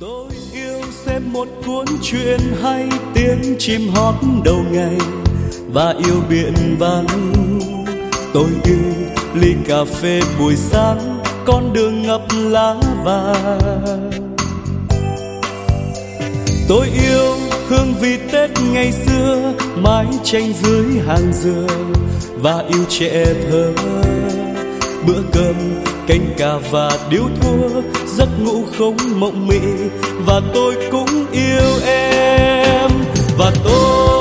Tôi yêu xem một cuốn truyện hay, tiếng chim hót đầu ngày và yêu biển vắng. Tôi yêu ly cà phê buổi sáng, con đường ngập lá vàng. Tôi yêu hương vị Tết ngày xưa, mái tranh dưới hàng dừa và yêu trẻ thơ. Bữa cơm canh cà và điếu thua, giấc ngủ không mộng mị, và tôi cũng yêu em. Và tôi